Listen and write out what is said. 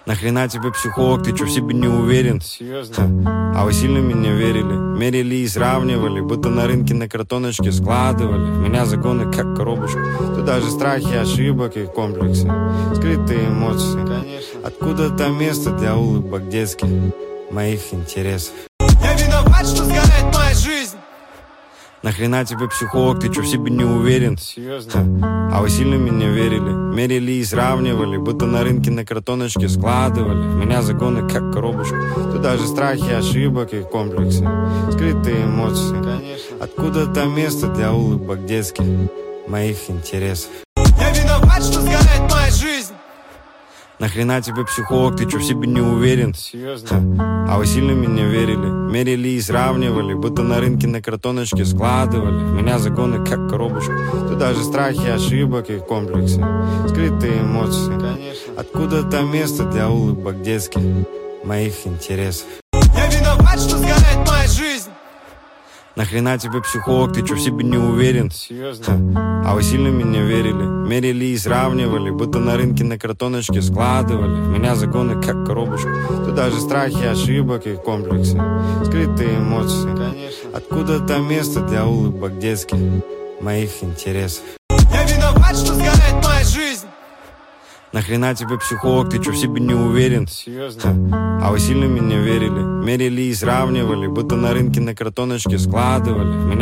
Нахрена тебе психолог, ты чё в себе не уверен? Серьезно? А вы сильно меня верили? Мерили и сравнивали, будто на рынке на картоночке складывали. В меня загоны как коробочку. Тут даже страхи, ошибок и комплексы, скрытые эмоции. Конечно. Откуда-то место для улыбок детских, моих интересов. Я виноват, что сгорает моя жизнь. Нахрена тебе психолог, ты чё в себе не уверен? Серьезно? А вы сильно меня верили? Мерили и сравнивали, будто на рынке на картоночке складывали. В меня загоны как коробочку. Тут даже страхи, ошибок и комплексы, скрытые эмоции. Конечно. Откуда-то место для улыбок детских, моих интересов. Я виноват, что сгорает моя жизнь. Нахрена тебе психолог, ты чё в себе не уверен? Серьезно? А вы сильно меня верили? Мерили и сравнивали, будто на рынке на картоночке складывали. В меня загоны как коробочку. Тут даже страхи, ошибок и комплексы, скрытые эмоции. Конечно. Откуда-то место для улыбок детских, моих интересов. Я виноват, что сгорает моя жизнь. Нахрена тебе психолог, ты чё в себе не уверен? Серьезно? А вы сильно меня верили? Мерили и сравнивали, будто на рынке на картоночке складывали. В меня загоны как коробочку. Тут даже страхи, ошибок и комплексы, скрытые эмоции. Конечно. Откуда-то место для улыбок детских, моих интересов. Я виноват, что сгорает моя жизнь. Нахрена тебе психолог, ты чё в себе не уверен? Серьезно? А вы сильно меня верили? Мерили и сравнивали, будто на рынке на картоночке складывали. В меня